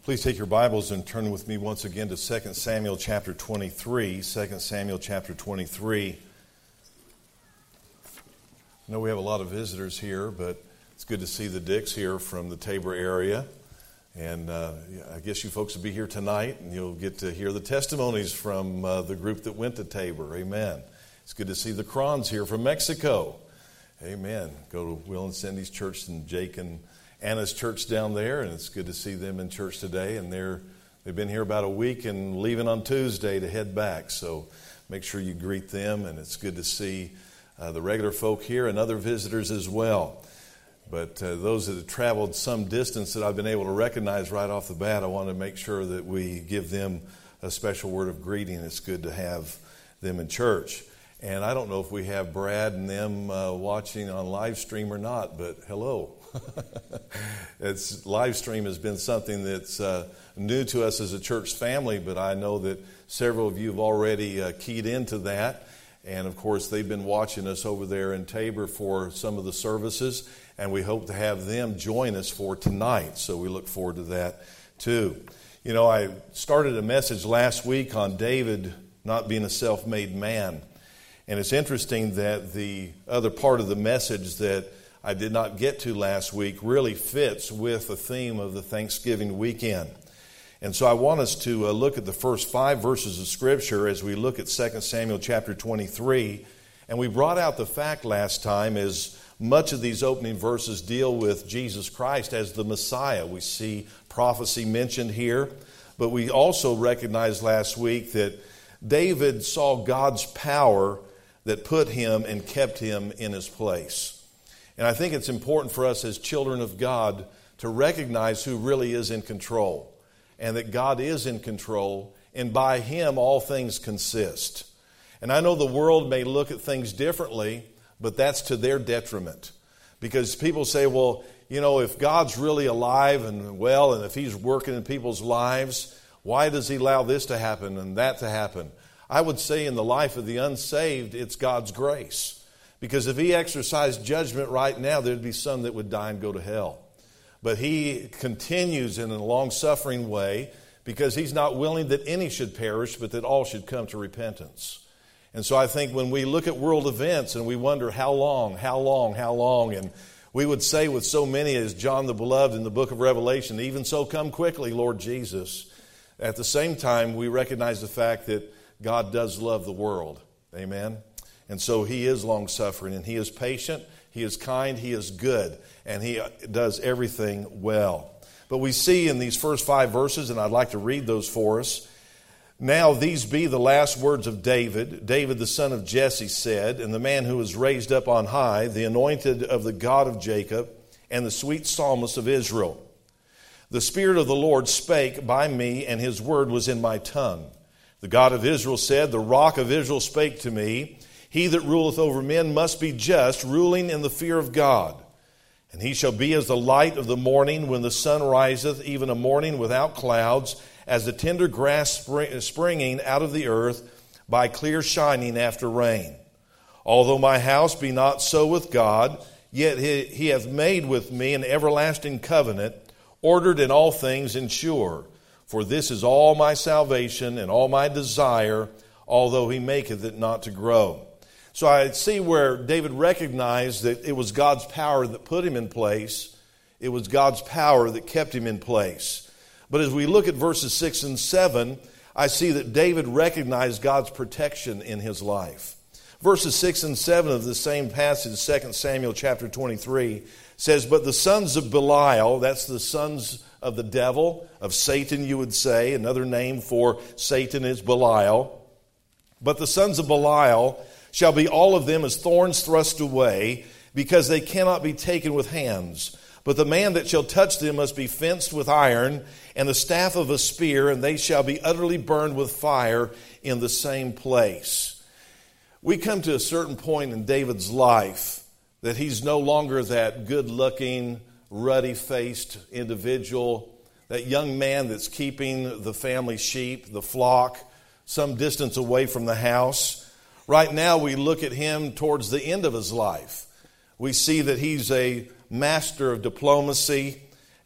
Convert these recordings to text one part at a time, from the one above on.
Please take your Bibles and turn with me once again to 2 Samuel chapter 23. 2 Samuel chapter 23. I know we have a lot of visitors here, but it's good to see the Dicks here from the Tabor area. And I guess you folks will be here tonight, and you'll get to hear the testimonies from the group that went to Tabor. Amen. It's good to see the Crons here from Mexico. Amen. Go to Will and Cindy's church and Jake and Anna's church down there, and it's good to see them in church today. And they've been here about a week and leaving on Tuesday to head back. So make sure you greet them, and it's good to see the regular folk here and other visitors as well. But those that have traveled some distance that I've been able to recognize right off the bat, I want to make sure that we give them a special word of greeting. It's good to have them in church. And I don't know if we have Brad and them watching on live stream or not, but hello. Live stream has been something that's new to us as a church family, but I know that several of you have already keyed into that. And of course, they've been watching us over there in Tabor for some of the services, and we hope to have them join us for tonight. So we look forward to that too. You know, I started a message last week on David not being a self-made man. And it's interesting that the other part of the message that I did not get to last week really fits with the theme of the Thanksgiving weekend. And so I want us to look at the first 5 verses of Scripture as we look at 2 Samuel chapter 23. And we brought out the fact last time as much of these opening verses deal with Jesus Christ as the Messiah. We see prophecy mentioned here, but we also recognized last week that David saw God's power that put him and kept him in his place. And I think it's important for us as children of God to recognize who really is in control, and that God is in control, and by Him all things consist. And I know the world may look at things differently, but that's to their detriment. Because people say, well, you know, if God's really alive and well, and if He's working in people's lives, why does He allow this to happen and that to happen? I would say in the life of the unsaved, it's God's grace. Because if He exercised judgment right now, there'd be some that would die and go to hell. But He continues in a long-suffering way because He's not willing that any should perish, but that all should come to repentance. And so I think when we look at world events and we wonder how long, and we would say with so many as John the Beloved in the book of Revelation, even so come quickly, Lord Jesus. At the same time, we recognize the fact that God does love the world. Amen? And so He is long-suffering, and He is patient, He is kind, He is good, and He does everything well. But we see in these first 5 verses, and I'd like to read those for us. Now these be the last words of David. David the son of Jesse said, and the man who was raised up on high, the anointed of the God of Jacob, and the sweet psalmist of Israel. The Spirit of the Lord spake by me, and His word was in my tongue. The God of Israel said, the rock of Israel spake to me. He that ruleth over men must be just, ruling in the fear of God. And he shall be as the light of the morning when the sun riseth, even a morning without clouds, as the tender grass springing out of the earth by clear shining after rain. Although my house be not so with God, yet he hath made with me an everlasting covenant, ordered in all things and sure. For this is all my salvation and all my desire, although He maketh it not to grow. So I see where David recognized that it was God's power that put him in place. It was God's power that kept him in place. But as we look at verses 6 and 7, I see that David recognized God's protection in his life. Verses 6 and 7 of the same passage, 2 Samuel chapter 23, says, but the sons of Belial, that's the sons of the devil, of Satan you would say. Another name for Satan is Belial. But the sons of Belial shall be all of them as thorns thrust away, because they cannot be taken with hands. But the man that shall touch them must be fenced with iron, and the staff of a spear, and they shall be utterly burned with fire in the same place. We come to a certain point in David's life that he's no longer that good-looking, ruddy-faced individual, that young man that's keeping the family sheep, the flock, some distance away from the house. Right now, we look at him towards the end of his life. We see that he's a master of diplomacy,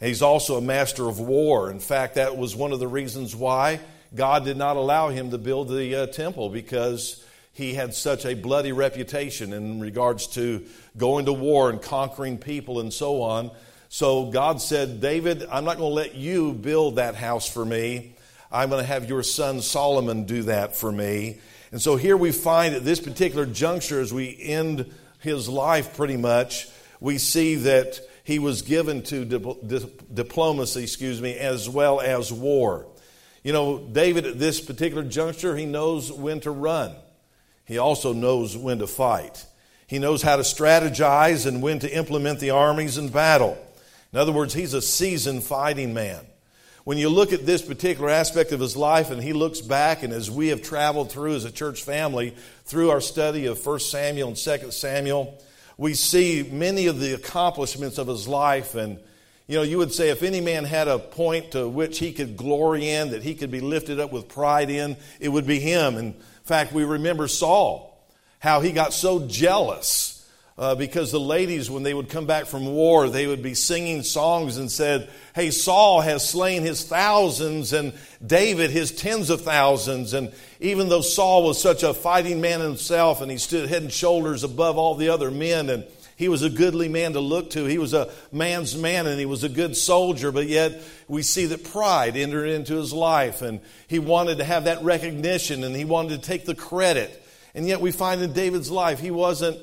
And he's also a master of war. In fact, that was one of the reasons why God did not allow him to build the temple, because he had such a bloody reputation in regards to going to war and conquering people and so on. So God said, David, I'm not going to let you build that house for me. I'm going to have your son Solomon do that for me. And so here we find at this particular juncture, as we end his life pretty much, we see that he was given to diplomacy, as well as war. You know, David at this particular juncture, he knows when to run. He also knows when to fight. He knows how to strategize and when to implement the armies in battle. In other words, he's a seasoned fighting man. When you look at this particular aspect of his life and he looks back, and as we have traveled through as a church family, through our study of 1 Samuel and 2 Samuel, we see many of the accomplishments of his life. And, you know, you would say if any man had a point to which he could glory in, that he could be lifted up with pride in, it would be him. In fact, we remember Saul, how he got so jealous because the ladies, when they would come back from war, they would be singing songs and said, hey, Saul has slain his thousands and David his tens of thousands. And even though Saul was such a fighting man himself, and he stood head and shoulders above all the other men, and he was a goodly man to look to, he was a man's man, and he was a good soldier, but yet we see that pride entered into his life, and he wanted to have that recognition, and he wanted to take the credit. And yet we find in David's life, he wasn't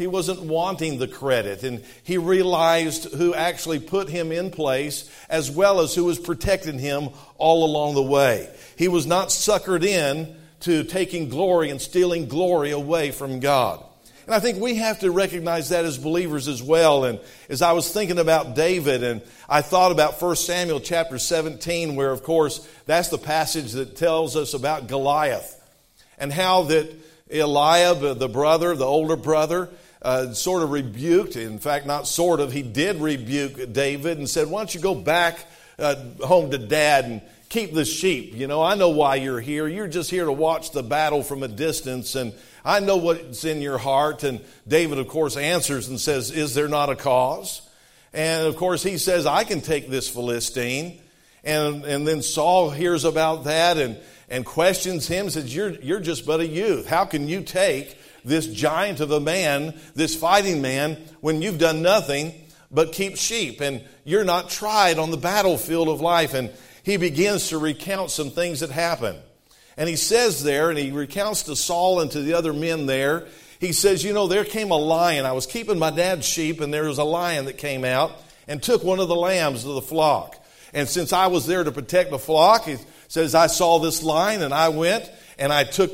wanting the credit, and he realized who actually put him in place, as well as who was protecting him all along the way. He was not suckered in to taking glory and stealing glory away from God. And I think we have to recognize that as believers as well. And as I was thinking about David, and I thought about 1 Samuel chapter 17, where, of course, that's the passage that tells us about Goliath, and how that Eliab, the brother, the older brother, sort of rebuked, in fact, not sort of, he did rebuke David and said, why don't you go back home to Dad and keep the sheep? You know, I know why you're here. You're just here to watch the battle from a distance, and I know what's in your heart. And David, of course, answers and says, is there not a cause? And, of course, he says, I can take this Philistine. And then Saul hears about that and questions him, says, you're just but a youth. How can you take this giant of a man, this fighting man, when you've done nothing but keep sheep, and you're not tried on the battlefield of life? And he begins to recount some things that happen. And he says there, and he recounts to Saul and to the other men there, he says, you know, there came a lion. I was keeping my dad's sheep, and there was a lion that came out and took one of the lambs of the flock. And since I was there to protect the flock, he says, I saw this lion, and I went and I took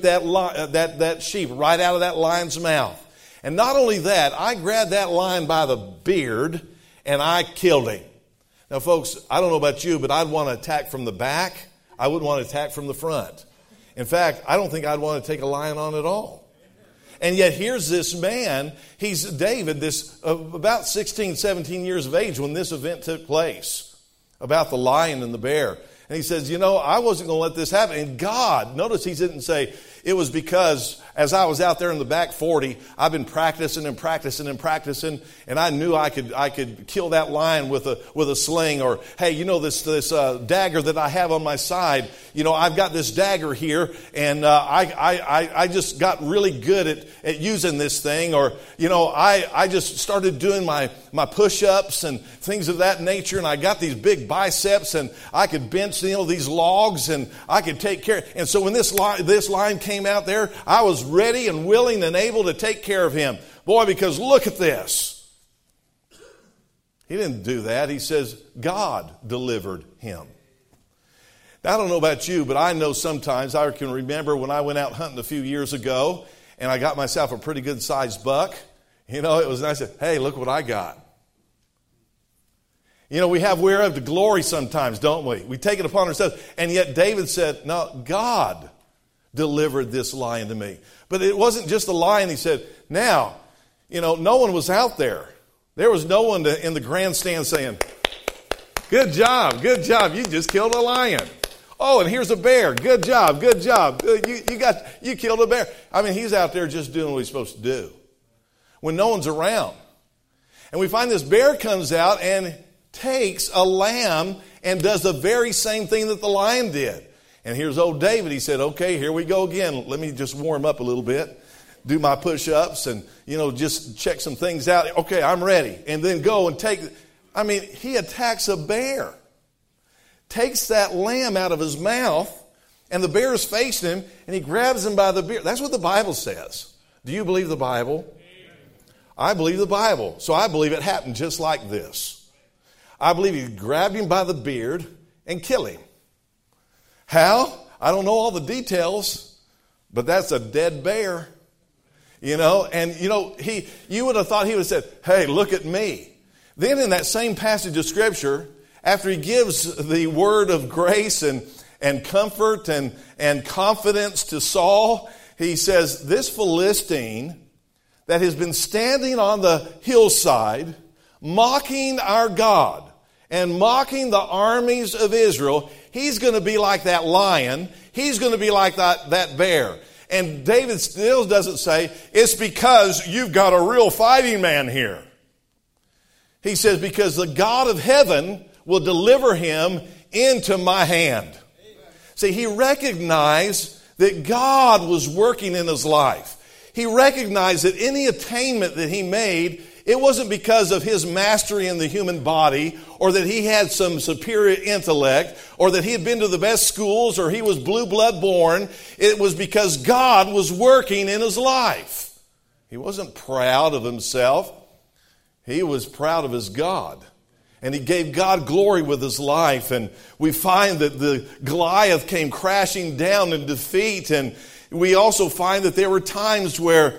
that sheep right out of that lion's mouth. And not only that, I grabbed that lion by the beard and I killed him. Now, folks, I don't know about you, but I'd want to attack from the back. I wouldn't want to attack from the front. In fact, I don't think I'd want to take a lion on at all. And yet here's this man, he's David, this about 16, 17 years of age when this event took place, about the lion and the bear. And he says, you know, I wasn't going to let this happen. And God, notice he didn't say, it was because as I was out there in the back 40, I've been practicing and practicing and practicing, and I knew I could kill that lion with a sling. Or, hey, you know, this dagger that I have on my side, you know, I've got this dagger here, and I just got really good at using this thing. Or, you know, I just started doing my push-ups and things of that nature, and I got these big biceps, and I could bench, you know, these logs, and I could take care. And so when this lion came out there, I was ready and willing and able to take care of him. Boy, because look at this. He didn't do that. He says God delivered him. Now, I don't know about you, but I know sometimes, I can remember when I went out hunting a few years ago and I got myself a pretty good sized buck. You know, it was nice. Hey, look what I got. You know, we have whereof to glory sometimes, don't we? We take it upon ourselves. And yet David said, no, God delivered this lion to me. But it wasn't just the lion. He said, now, you know, no one was out there. There was no one in the grandstand saying, good job, you just killed a lion. Oh, and here's a bear. Good job. You killed a bear. I mean, he's out there just doing what he's supposed to do when no one's around. And we find this bear comes out and takes a lamb and does the very same thing that the lion did. And here's old David. He said, okay, here we go again. Let me just warm up a little bit, do my push-ups and, just check some things out. Okay, I'm ready. And then go and he attacks a bear, takes that lamb out of his mouth, and the bear is facing him, and he grabs him by the beard. That's what the Bible says. Do you believe the Bible? I believe the Bible. So I believe it happened just like this. I believe he grabbed him by the beard and killed him. How? I don't know all the details, but that's a dead bear. You would have thought he would have said, hey, look at me. Then in that same passage of Scripture, after he gives the word of grace and comfort and confidence to Saul, he says, this Philistine that has been standing on the hillside, mocking our God and mocking the armies of Israel, he's going to be like that lion. He's going to be like that bear. And David still doesn't say, it's because you've got a real fighting man here. He says, because the God of heaven will deliver him into my hand. Amen. See, he recognized that God was working in his life. He recognized that any attainment that he made, it wasn't because of his mastery in the human body, or that he had some superior intellect, or that he had been to the best schools, or he was blue blood born. It was because God was working in his life. He wasn't proud of himself. He was proud of his God. And he gave God glory with his life. And we find that the Goliath came crashing down in defeat. And we also find that there were times where,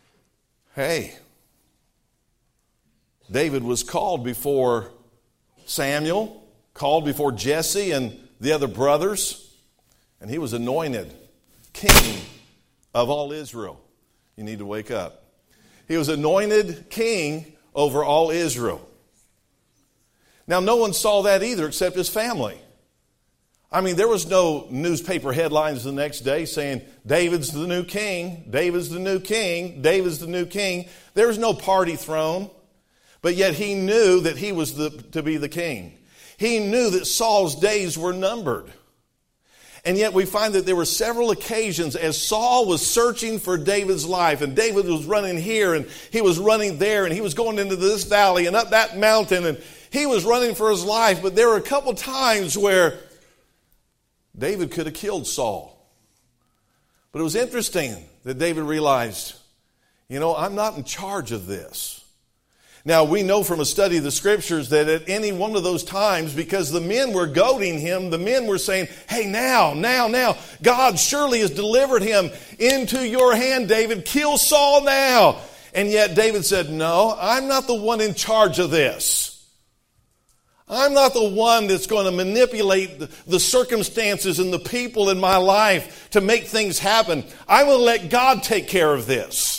David was called before Samuel, called before Jesse and the other brothers, and he was anointed king of all Israel. You need to wake up. He was anointed king over all Israel. Now, no one saw that either except his family. There was no newspaper headlines the next day saying, David's the new king, David's the new king, David's the new king. There was no party thrown. But yet he knew that he was to be the king. He knew that Saul's days were numbered. And yet we find that there were several occasions as Saul was searching for David's life, and David was running here and he was running there, and he was going into this valley and up that mountain, and he was running for his life. But there were a couple times where David could have killed Saul. But it was interesting that David realized, I'm not in charge of this. Now, we know from a study of the Scriptures that at any one of those times, because the men were goading him, the men were saying, hey, now, God surely has delivered him into your hand, David. Kill Saul now. And yet David said, no, I'm not the one in charge of this. I'm not the one that's going to manipulate the circumstances and the people in my life to make things happen. I'm going to let God take care of this.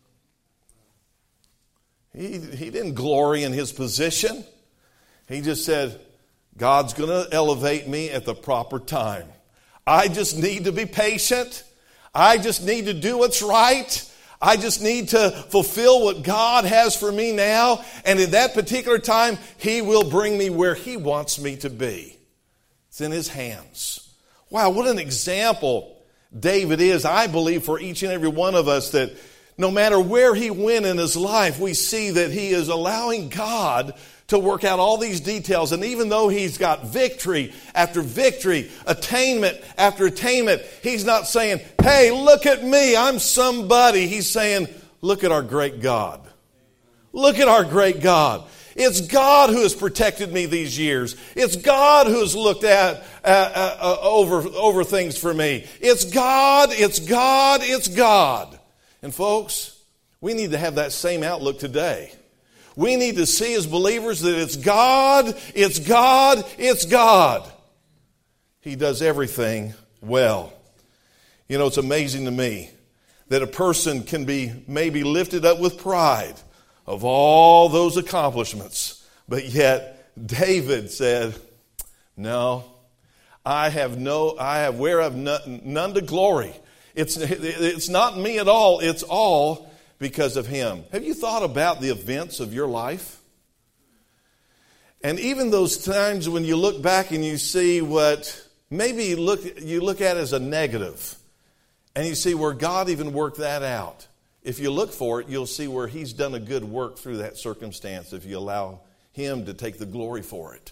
He didn't glory in his position. He just said, God's going to elevate me at the proper time. I just need to be patient. I just need to do what's right. I just need to fulfill what God has for me now. And in that particular time, he will bring me where he wants me to be. It's in his hands. Wow, what an example David is, I believe, for each and every one of us, that no matter where he went in his life, we see that he is allowing God to work out all these details. And even though he's got victory after victory, attainment after attainment, he's not saying, hey, look at me, I'm somebody. He's saying, look at our great God. Look at our great God. It's God who has protected me these years. It's God who has looked at over things for me. It's God, it's God, it's God. And folks, we need to have that same outlook today. We need to see as believers that it's God, it's God, it's God. He does everything well. It's amazing to me that a person can be maybe lifted up with pride of all those accomplishments. But yet David said, no, I have none to glory. It's not me at all. It's all because of him. Have you thought about the events of your life? And even those times when you look back and you see what maybe you look at as a negative, and you see where God even worked that out. If you look for it, you'll see where He's done a good work through that circumstance if you allow Him to take the glory for it.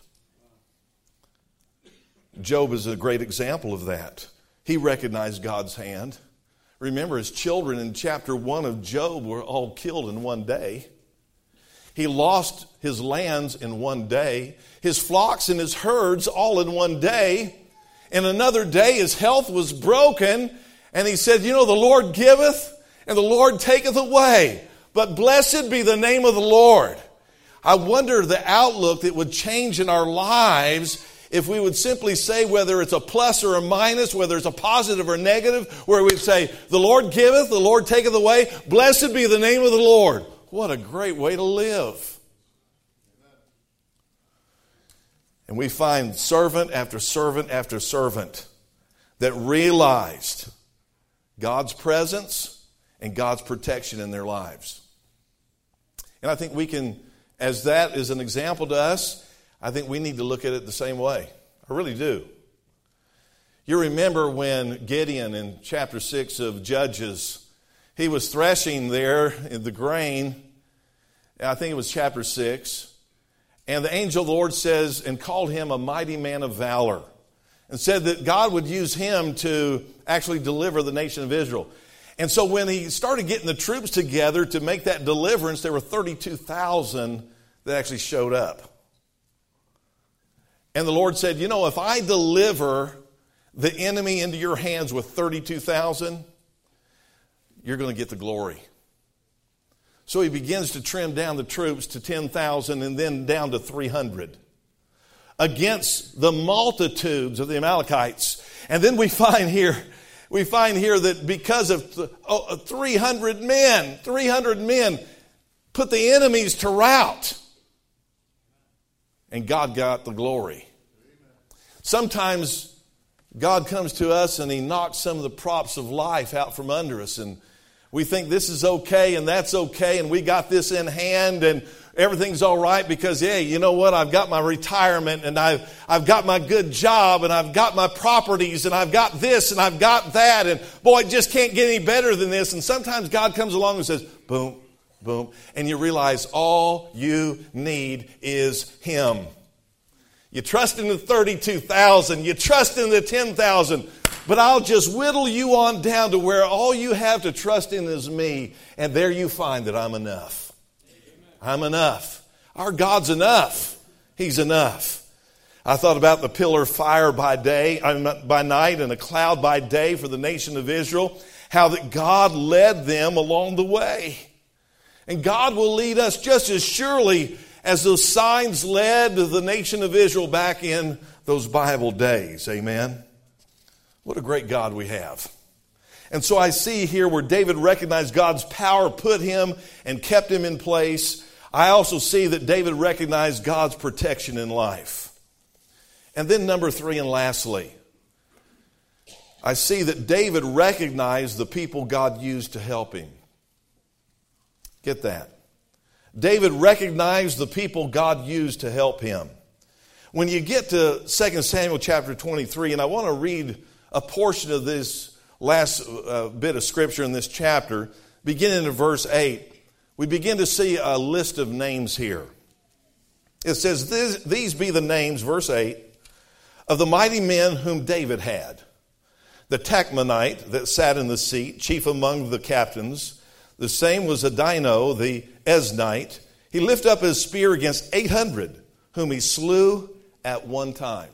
Job is a great example of that. He recognized God's hand. Remember, his children in chapter 1 of Job were all killed in one day. He lost his lands in one day, his flocks and his herds all in one day. In another day, his health was broken, and he said, the Lord giveth and the Lord taketh away, but blessed be the name of the Lord. I wonder the outlook that would change in our lives if we would simply say whether it's a plus or a minus, whether it's a positive or negative, where we'd say, the Lord giveth, the Lord taketh away, blessed be the name of the Lord. What a great way to live. And we find servant after servant after servant that realized God's presence and God's protection in their lives. And I think we can, as that is an example to us, I think we need to look at it the same way. I really do. You remember when Gideon in chapter 6 of Judges, he was threshing there in the grain, I think it was chapter 6, and the angel of the Lord says, and called him a mighty man of valor, and said that God would use him to actually deliver the nation of Israel. And so when he started getting the troops together to make that deliverance, there were 32,000 that actually showed up. And the Lord said, if I deliver the enemy into your hands with 32,000, you're going to get the glory. So he begins to trim down the troops to 10,000 and then down to 300 against the multitudes of the Amalekites. And then we find here that because of 300 men put the enemies to rout. And God got the glory. Sometimes God comes to us and He knocks some of the props of life out from under us, and we think this is okay and that's okay, and we got this in hand and everything's all right because, hey, you know what? I've got my retirement, and I've got my good job, and I've got my properties, and I've got this and I've got that, and boy, it just can't get any better than this. And sometimes God comes along and says, boom, boom, and you realize all you need is Him. You trust in the 32,000, you trust in the 10,000, but I'll just whittle you on down to where all you have to trust in is me, and there you find that I'm enough. I'm enough. Our God's enough. He's enough. I thought about the pillar of fire by night and a cloud by day for the nation of Israel, how that God led them along the way. And God will lead us just as surely as those signs led the nation of Israel back in those Bible days. Amen. What a great God we have. And so I see here where David recognized God's power put him and kept him in place. I also see that David recognized God's protection in life. And then number 3 and lastly, I see that David recognized the people God used to help him. Get that. David recognized the people God used to help him. When you get to 2 Samuel chapter 23, and I want to read a portion of this last bit of scripture in this chapter, beginning in verse 8, we begin to see a list of names here. It says, these be the names, verse 8, of the mighty men whom David had. The Tachmonite that sat in the seat, chief among the captains. The same was Adino, the Eznite. He lifted up his spear against 800, whom he slew at one time.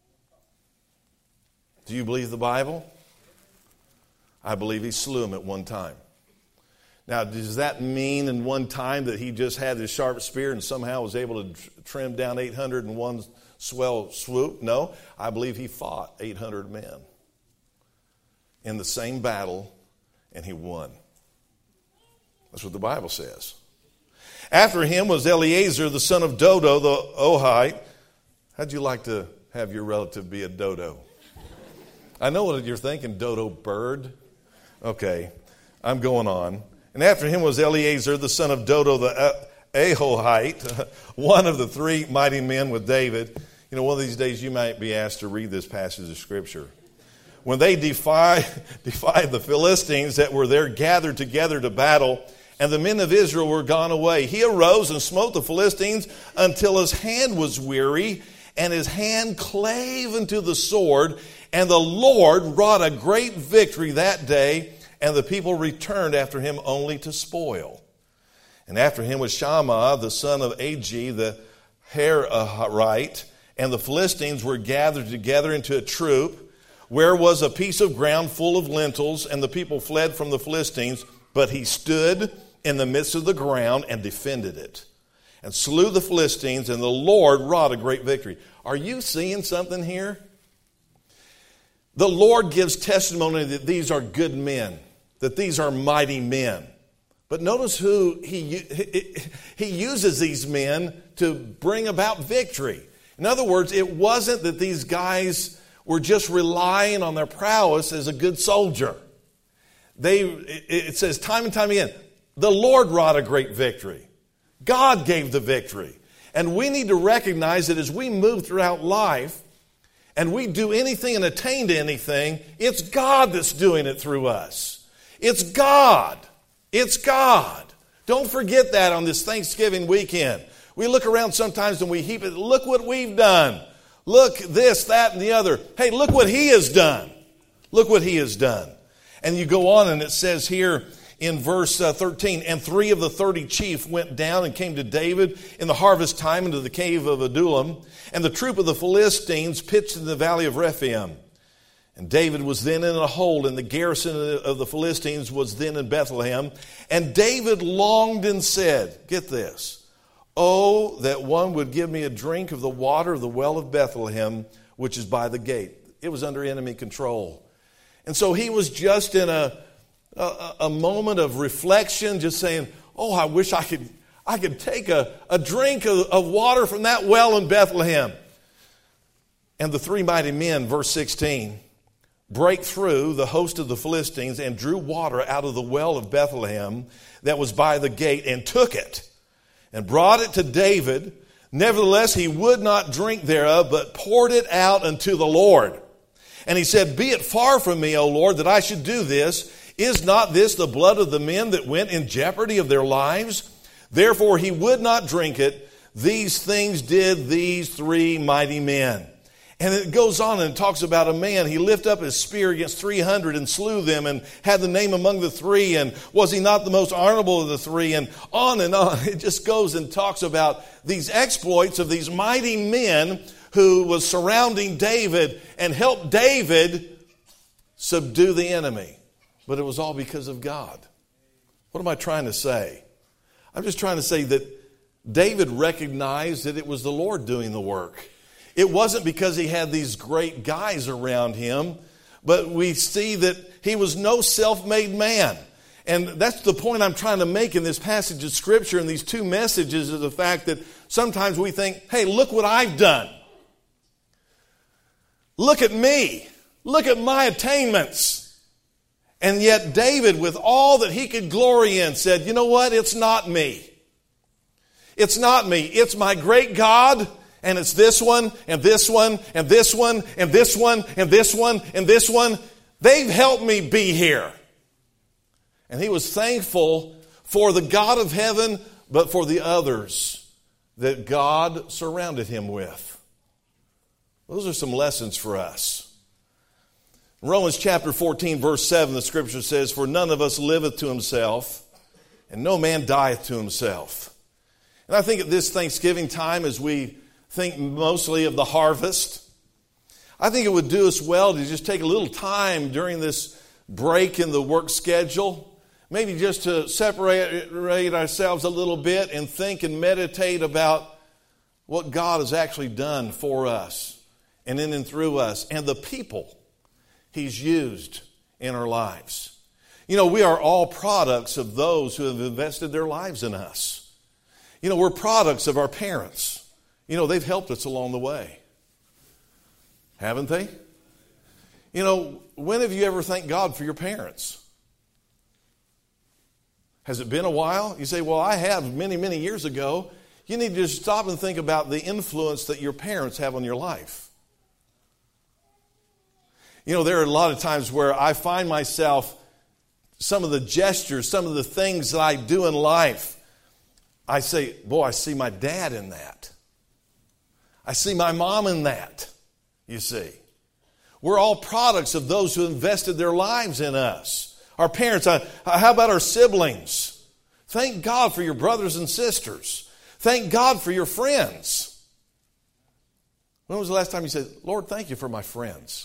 Do you believe the Bible? I believe he slew him at one time. Now, does that mean in one time that he just had his sharp spear and somehow was able to trim down 800 in one swell swoop? No, I believe he fought 800 men in the same battle, and he won. That's what the Bible says. After him was Eleazar, the son of Dodo, the Ohite. How'd you like to have your relative be a dodo? I know what you're thinking, dodo bird. Okay, I'm going on. And after him was Eleazar, the son of Dodo, the Ahohite, one of the three mighty men with David. You know, one of these days you might be asked to read this passage of Scripture. When they defied the Philistines that were there gathered together to battle, and the men of Israel were gone away, he arose and smote the Philistines until his hand was weary, and his hand clave unto the sword. And the Lord wrought a great victory that day, and the people returned after him only to spoil. And after him was Shammah, the son of Agee, the Hararite, and the Philistines were gathered together into a troop, where was a piece of ground full of lentils, and the people fled from the Philistines. But he stood in the midst of the ground and defended it, and slew the Philistines, and the Lord wrought a great victory. Are you seeing something here? The Lord gives testimony that these are good men, that these are mighty men. But notice who he uses these men to bring about victory. In other words, it wasn't that these guys were just relying on their prowess as a good soldier. It says time and time again, the Lord wrought a great victory. God gave the victory. And we need to recognize that as we move throughout life and we do anything and attain to anything, it's God that's doing it through us. It's God. It's God. Don't forget that on this Thanksgiving weekend. We look around sometimes and we heap it. Look what we've done. Look this, that, and the other. Hey, look what He has done. Look what He has done. And you go on and it says here in verse 13, and 3 of the 30 chief went down and came to David in the harvest time into the cave of Adullam. And the troop of the Philistines pitched in the valley of Rephaim. And David was then in a hold, and the garrison of the Philistines was then in Bethlehem. And David longed and said, get this, oh, that one would give me a drink of the water of the well of Bethlehem, which is by the gate. It was under enemy control. And so he was just in a moment of reflection, just saying, oh, I wish I could take a drink of water from that well in Bethlehem. And the 3 mighty men, verse 16, break through the host of the Philistines and drew water out of the well of Bethlehem that was by the gate, and took it and brought it to David. Nevertheless, he would not drink thereof, but poured it out unto the Lord. And he said, be it far from me, O Lord, that I should do this. Is not this the blood of the men that went in jeopardy of their lives? Therefore he would not drink it. These things did these 3 mighty men. And it goes on and talks about a man. He lifted up his spear against 300 and slew them, and had the name among the 3. And was he not the most honorable of the 3? And on. It just goes and talks about these exploits of these mighty men who was surrounding David and helped David subdue the enemy. But it was all because of God. What am I trying to say? I'm just trying to say that David recognized that it was the Lord doing the work. It wasn't because he had these great guys around him, but we see that he was no self-made man. And that's the point I'm trying to make in this passage of Scripture and these 2 messages, is the fact that sometimes we think, hey, look what I've done. Look at me. Look at my attainments. And yet David, with all that he could glory in, said, you know what? It's not me. It's not me. It's my great God. And it's this one, and this one, and this one, and this one, and this one, and this one. They've helped me be here. And he was thankful for the God of heaven, but for the others that God surrounded him with. Those are some lessons for us. In Romans chapter 14, verse 7, the Scripture says, for none of us liveth to himself, and no man dieth to himself. And I think at this Thanksgiving time, as we think mostly of the harvest, I think it would do us well to just take a little time during this break in the work schedule, maybe just to separate ourselves a little bit and think and meditate about what God has actually done for us and in and through us and the people He's used in our lives. You know, we are all products of those who have invested their lives in us. You know, we're products of our parents. You know, they've helped us along the way. Haven't they? You know, when have you ever thanked God for your parents? Has it been a while? You say, well, I have many, many years ago. You need to just stop and think about the influence that your parents have on your life. You know, there are a lot of times where I find myself, some of the gestures, some of the things that I do in life, I say, boy, I see my dad in that. I see my mom in that, you see. We're all products of those who invested their lives in us. Our parents, how about our siblings? Thank God for your brothers and sisters. Thank God for your friends. When was the last time you said, Lord, thank you for my friends?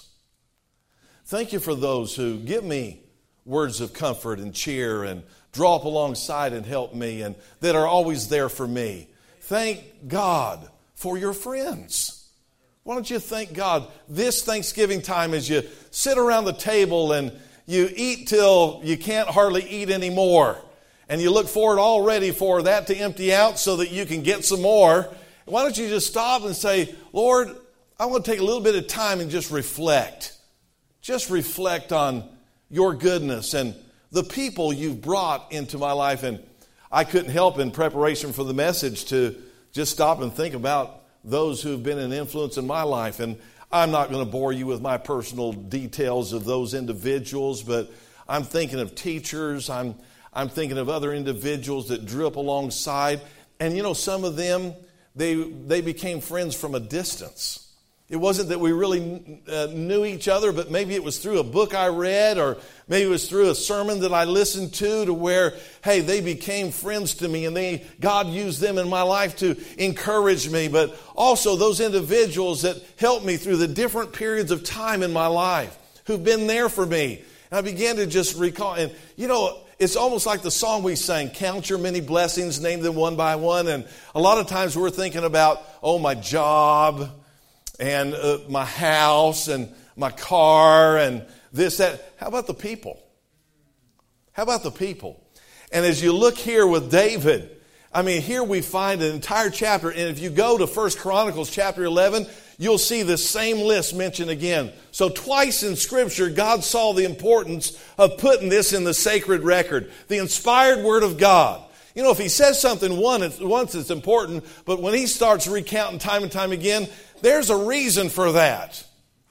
Thank you for those who give me words of comfort and cheer and draw up alongside and help me and that are always there for me. Thank God for your friends. Why don't you thank God this Thanksgiving time as you sit around the table and you eat till you can't hardly eat anymore. And you look forward already for that to empty out so that you can get some more. Why don't you just stop and say, Lord, I want to take a little bit of time and just reflect. Just reflect on your goodness and the people you've brought into my life. And I couldn't help in preparation for the message to just stop and think about those who've been an influence in my life. And I'm not going to bore you with my personal details of those individuals, but I'm thinking of teachers. I'm thinking of other individuals that drew up alongside. And you know, some of them, they became friends from a distance. It wasn't that we really knew each other, but maybe it was through a book I read, or maybe it was through a sermon that I listened to where, hey, they became friends to me, and God used them in my life to encourage me. But also those individuals that helped me through the different periods of time in my life, who've been there for me. And I began to just recall, and you know, it's almost like the song we sang, count your many blessings, name them one by one. And a lot of times we're thinking about, oh, my job, and my house and my car and this, that. How about the people? How about the people? And as you look here with David, I mean, here we find an entire chapter. And if you go to 1 Chronicles chapter 11, you'll see the same list mentioned again. So twice in Scripture, God saw the importance of putting this in the sacred record, the inspired Word of God. You know, if he says something once, it's important, but when he starts recounting time and time again, there's a reason for that.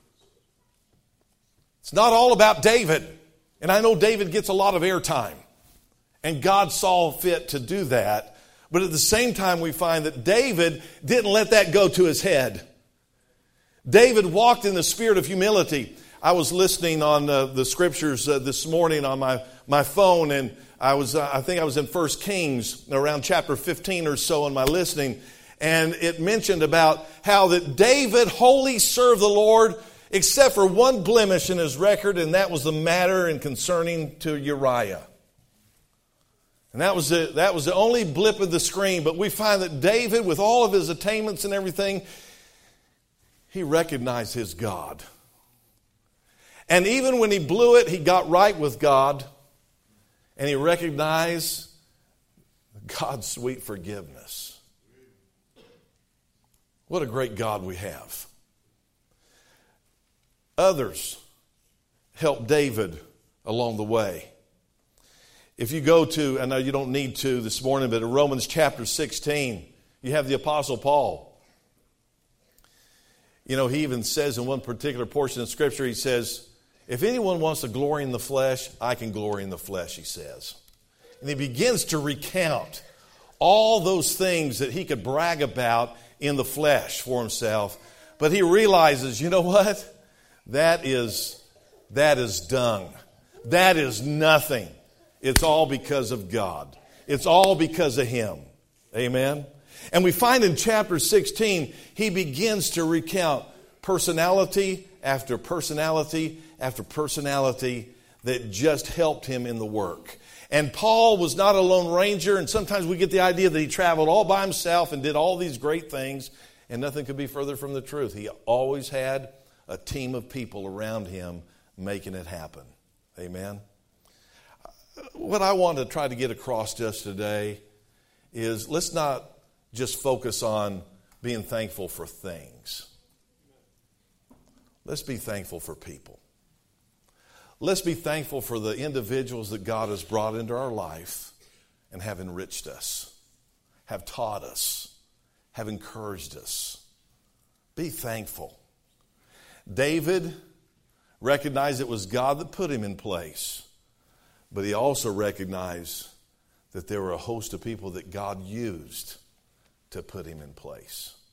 It's not all about David. And I know David gets a lot of airtime. And God saw fit to do that. But at the same time, we find that David didn't let that go to his head. David walked in the spirit of humility. I was listening on the scriptures this morning on my phone, and I think I was in 1 Kings around chapter 15 or so in my listening. And it mentioned about how that David wholly served the Lord except for one blemish in his record, and that was the matter and concerning to Uriah. And that was the only blip of the screen. But we find that David, with all of his attainments and everything, he recognized his God. And even when he blew it, he got right with God. And he recognized God's sweet forgiveness. What a great God we have. Others helped David along the way. If you go to, I know you don't need to this morning, but in Romans chapter 16, you have the Apostle Paul. You know, he even says in one particular portion of Scripture, he says, if anyone wants to glory in the flesh, I can glory in the flesh, he says. And he begins to recount all those things that he could brag about in the flesh for himself. But he realizes, you know what? That is dung. That is nothing. It's all because of God. It's all because of Him. Amen? And we find in chapter 16, he begins to recount personality after personality after personality that just helped him in the work. And Paul was not a lone ranger, and sometimes we get the idea that he traveled all by himself and did all these great things, and nothing could be further from the truth. He always had a team of people around him making it happen. Amen? What I want to try to get across to us today is let's not just focus on being thankful for things. Let's be thankful for people. Let's be thankful for the individuals that God has brought into our life and have enriched us, have taught us, have encouraged us. Be thankful. David recognized it was God that put him in place, but he also recognized that there were a host of people that God used to put him in place.